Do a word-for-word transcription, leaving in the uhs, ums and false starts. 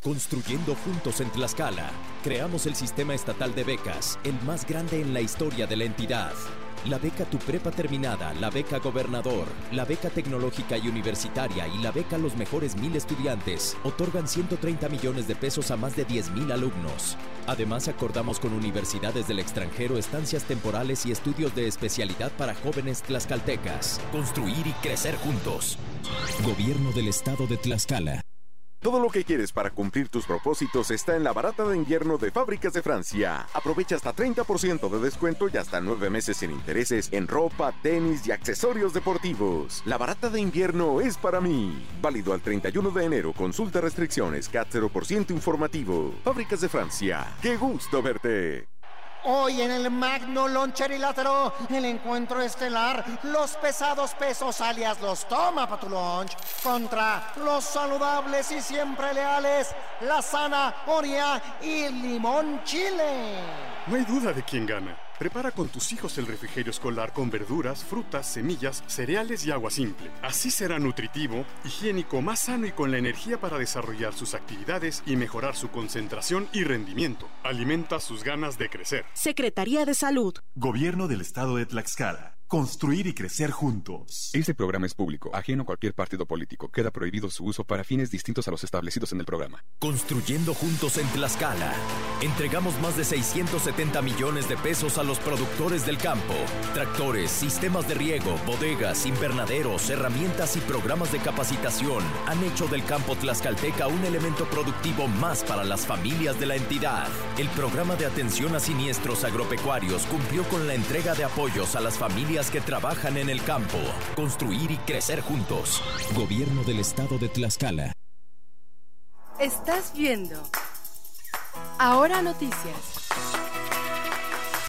Construyendo juntos en Tlaxcala, creamos el sistema estatal de becas, el más grande en la historia de la entidad. La beca Tu Prepa Terminada, la beca Gobernador, la beca Tecnológica y Universitaria y la beca Los Mejores Mil Estudiantes otorgan ciento treinta millones de pesos a más de diez mil alumnos. Además, acordamos con universidades del extranjero estancias temporales y estudios de especialidad para jóvenes tlaxcaltecas. Construir y crecer juntos. Gobierno del Estado de Tlaxcala. Todo lo que quieres para cumplir tus propósitos está en la barata de invierno de Fábricas de Francia. Aprovecha hasta treinta por ciento de descuento y hasta nueve meses sin intereses en ropa, tenis y accesorios deportivos. La barata de invierno es para mí. Válido al treinta y uno de enero. Consulta restricciones. C A T cero por ciento informativo. Fábricas de Francia. ¡Qué gusto verte! Hoy en el Magno Loncherilátero, el encuentro estelar, los pesados pesos alias los toma pa' tu lunch, contra los saludables y siempre leales, la zanahoria y limón chile. No hay duda de quién gana. Prepara con tus hijos el refrigerio escolar con verduras, frutas, semillas, cereales y agua simple. Así será nutritivo, higiénico, más sano y con la energía para desarrollar sus actividades y mejorar su concentración y rendimiento. Alimenta sus ganas de crecer. Secretaría de Salud. Gobierno del Estado de Tlaxcala. Construir y crecer juntos. Este programa es público, ajeno a cualquier partido político. Queda prohibido su uso para fines distintos a los establecidos en el programa. Construyendo juntos en Tlaxcala. Entregamos más de seiscientos setenta millones de pesos a los productores del campo. Tractores, sistemas de riego, bodegas, invernaderos, herramientas y programas de capacitación han hecho del campo tlaxcalteca un elemento productivo más para las familias de la entidad. El programa de atención a siniestros agropecuarios cumplió con la entrega de apoyos a las familias que trabajan en el campo. Construir y crecer juntos. Gobierno del Estado de Tlaxcala. Estás viendo Ahora Noticias.